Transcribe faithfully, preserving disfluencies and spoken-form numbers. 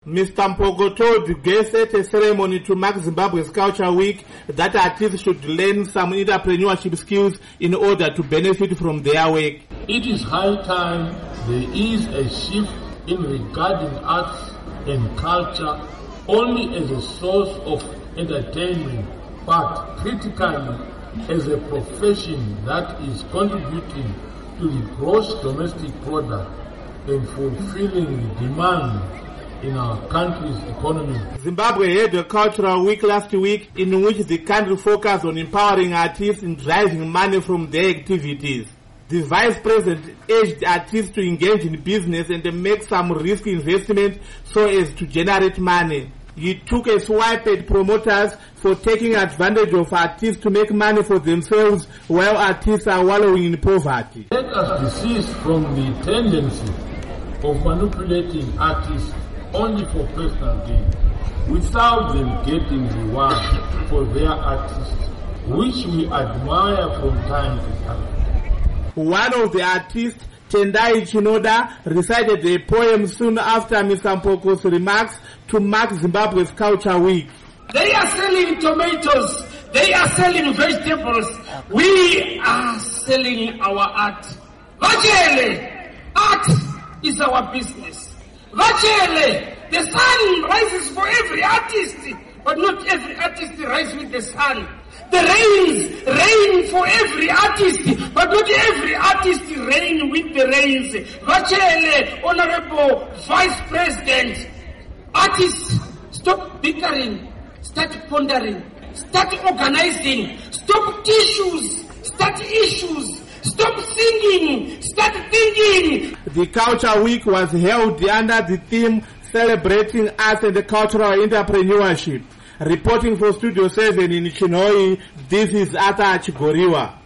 Mister Mpogo told the guests at a ceremony to mark Zimbabwe's Culture Week that artists should learn some entrepreneurship skills in order to benefit from their work. It is high time there is a shift in regarding arts and culture only as a source of entertainment, but critically as a profession that is contributing to the gross domestic product and fulfilling the demand in our country's economy. Zimbabwe had a cultural week last week in which the country focused on empowering artists and driving money from their activities. The vice president urged artists to engage in business and make some risky investment so as to generate money. He took a swipe at promoters for taking advantage of artists to make money for themselves while artists are wallowing in poverty. Let us desist from the tendency of manipulating artists only for personal gain, without them getting reward for their artists, which we admire from time to time. One of the artists, Tendai Chinoda, recited a poem soon after Mister Mpogo's remarks to mark Zimbabwe's Culture Week. They are selling tomatoes, they are selling vegetables, we are selling our art. Vachele, art is our business. Vachele, the sun rises for every artist, but not every artist rises with the sun. The rains rain for every artist, but not every artist rain with the rains. Vachele, Honorable Vice President, artists, stop bickering, start pondering, start organizing, stop tissues, start issues, stop singing, start thinking. The Culture Week was held under the theme Celebrating Arts and Cultural Entrepreneurship. Reporting for Studio seven in Chinhoyi, this is Ata Chigoriwa.